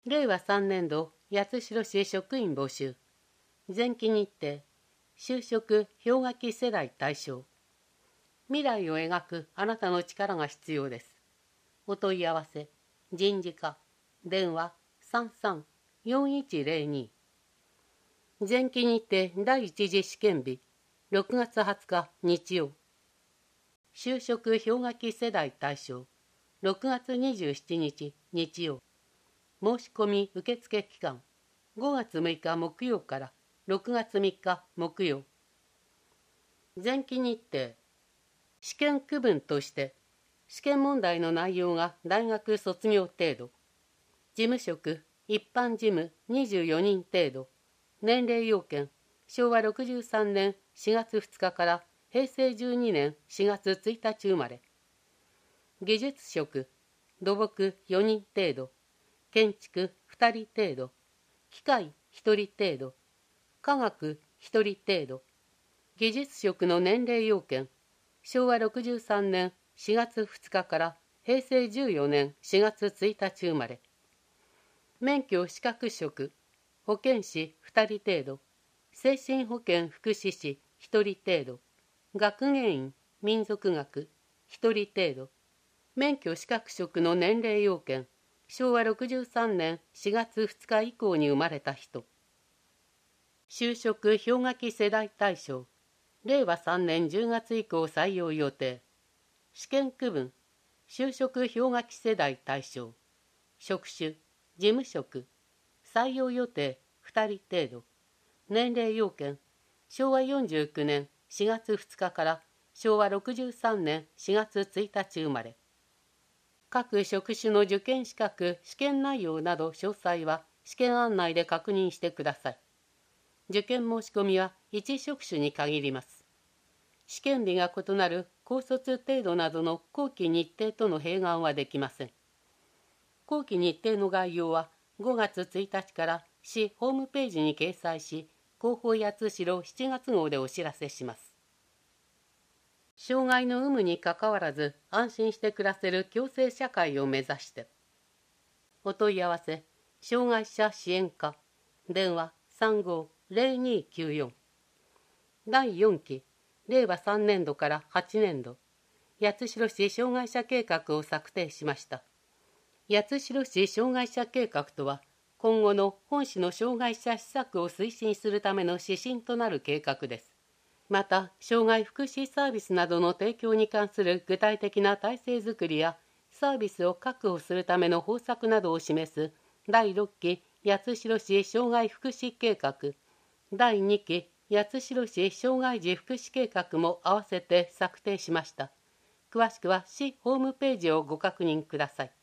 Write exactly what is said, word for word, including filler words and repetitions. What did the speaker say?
れいわさんねん度八代市職員募集。前期日程、就職氷河期世代対象。未来を描くあなたの力が必要です。お問い合わせ、人事課、電話さんさんよんいちゼロに。前期日程第一次試験日、ろくがつはつか日曜。就職氷河期世代対象、ろくがつにじゅうしちにち日曜。申し込み受付期間、ごがつむいか木曜からろくがつみっか木曜。前期日程、試験区分として、試験問題の内容が大学卒業程度、事務職、一般事務にじゅうよにん程度、年齢要件、しょうわろくじゅうさんねんしがつふつかからへいせいじゅうにねんしがつついたち生まれ。技術職、土木よにん程度、建築ふたり程度、機械ひとり程度、科学ひとり程度。技術職の年齢要件、しょうわろくじゅうさんねんしがつふつかからへいせいじゅうよねんしがつついたち生まれ。免許資格職、保健師ふたり程度、精神保健福祉士ひとり程度、学芸員民族学ひとり程度。免許資格職の年齢要件、しょうわろくじゅうさんねんしがつふつか以降に生まれた人。就職氷河期世代対象、れいわさんねんじゅうがつ以降採用予定。試験区分、就職氷河期世代対象、職種、事務職、採用予定ふたり程度。年齢要件、しょうわよんじゅうきゅうねんしがつふつかからしょうわろくじゅうさんねんしがつついたち生まれ。各職種の受験資格、試験内容など詳細は試験案内で確認してください。受験申し込みはいち職種に限ります。試験日が異なる高卒程度などの後期日程との併願はできません。後期日程の概要はごがつついたちから市ホームページに掲載し、広報八代しちがつごうでお知らせします。障害の有無にかかわらず安心して暮らせる共生社会を目指して。お問い合わせ、障害者支援課、電話さんごーぜろにきゅうよん。だいよんき、れいわさんねん度からはちねん度、八代市障害者計画を策定しました。八代市障害者計画とは、今後の本市の障害者施策を推進するための指針となる計画です。また、障害福祉サービスなどの提供に関する具体的な体制づくりや、サービスを確保するための方策などを示すだいろっき八代市障害福祉計画、だいにき八代市障害児福祉計画も合わせて策定しました。詳しくは市ホームページをご確認ください。